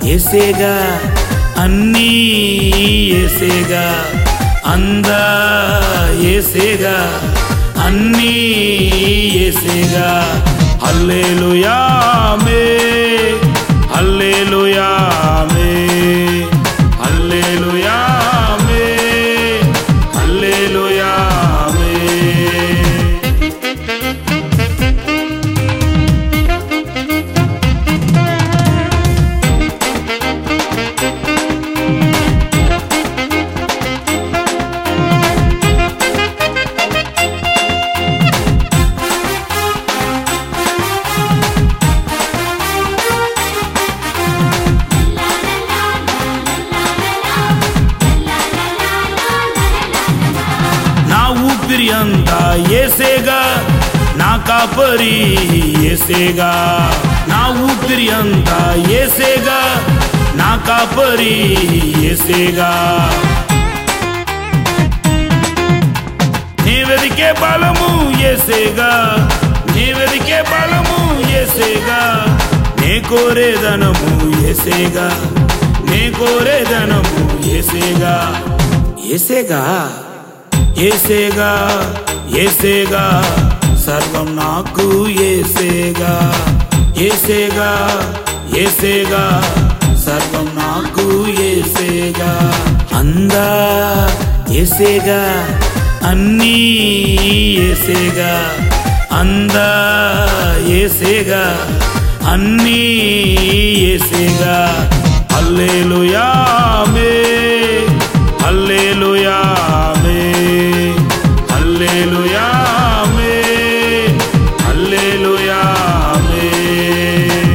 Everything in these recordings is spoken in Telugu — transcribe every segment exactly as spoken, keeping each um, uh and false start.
యేసేగా అన్నీ యేసేగా అందా యేసేగా అన్నీ యేసేగా హల్లెలూయా ఆమేన్ హల్లెలూయా ఆమేన్ హల్లెలూయా ఆమేన్ హల్లెలూయా ఆమేన్. అంతా యేసేగా నా కాపరి యేసేగా నా ఊపిరి అంతా యేసేగా నా కాపరి యేసేగా నీ వెదికే బలము యేసేగా నీ వెదికే బలము యేసేగా నే కోరేదనము యేసేగా నే కోరేదనము యేసేగా యేసేగా యేసేగా యేసేగా సర్వం నాకు యేసేగా యేసేగా యేసేగా సర్వం నాకు యేసేగా అందా యేసేగా అన్నీ యేసేగా అందా యేసేగా అన్నీ యేసేగా హల్లెలూయా ఆమేన్ హల్లెలూయా ఆమేన్ హల్లెలూయా ఆమేన్ హల్లెలూయా ఆమేన్.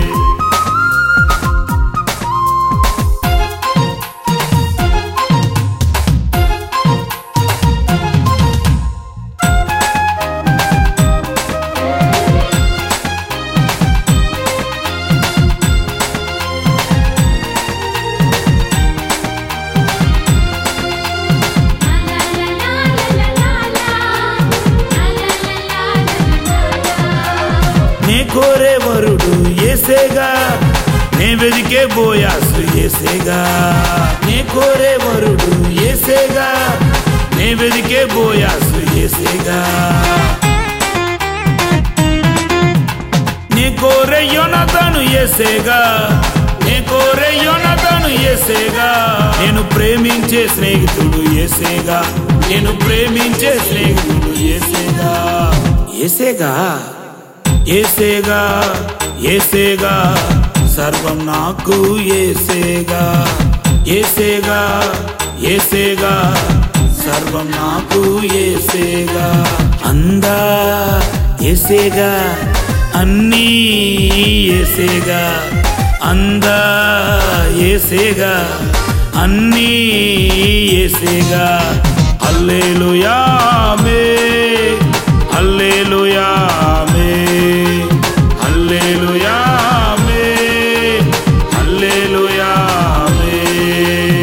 నే కోరే వరుడు యేసేగా నే వెదికే బోయాసు యేసేగా నే కోరే వరుడు యేసేగా నే వెదికే బోయాసు యేసేగా నే కోరే యోనాతాను యేసేగా నే కోరే యోనాతాను యేసేగా నేను ప్రేమించే స్నేహితుడు యేసేగా నేను ప్రేమించే స్నేహితుడు యేసేగా యేసేగా యేసేగా యేసేగా సర్వం నాకు యేసేగా యేసేగా యేసేగా సర్వం నాకు యేసేగా అందా యేసేగా అన్నీ యేసేగా అందా యేసేగా అన్నీ యేసేగా హల్లెలూయా ఆమేన్ హల్లెలూయా ఆమేన్ హల్లెలూయా ఆమేన్ హల్లెలూయా ఆమేన్.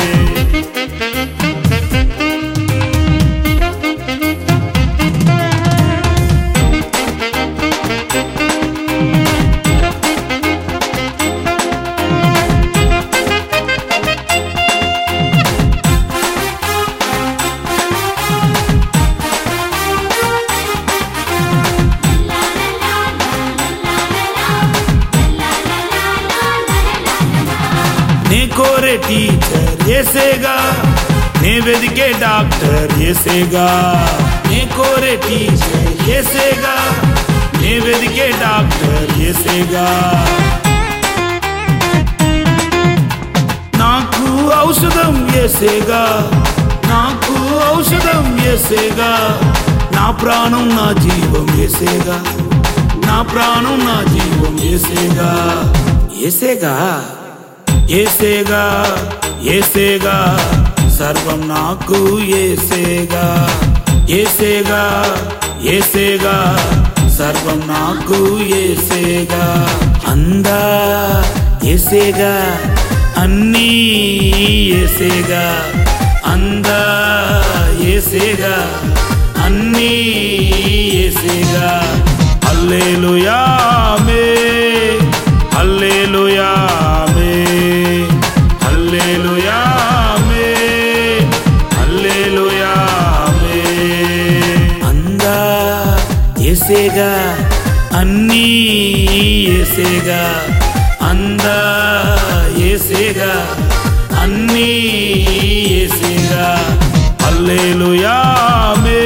నే కోరే టీచర్ యేసేగా నే వెదికే డాక్టర్ యేసేగా నే కోరే టీచర్ యేసేగా నే వెదికే డాక్టర్ యేసేగా నాకు ఔషధం యేసేగా నాకు ఔషధం యేసేగా నా ప్రాణం నా జీవం యేసేగా నా ప్రాణం నా జీవం యేసేగా యేసేగా యేసేగా యేసేగా సర్వం నాకు యేసేగా యేసేగా యేసేగా సర్వం నాకు యేసేగా అందా యేసేగా అన్నీ యేసేగా అందా యేసేగా అన్నీ యేసేగా హల్లెలూయా ఆమేన్ హల్లెలూయా ఆమేన్ ఏసేగా అన్నీ ఏసేగా అందా ఏసేగా అన్నీ ఏసేగా హల్లెలూయా ఆమేన్.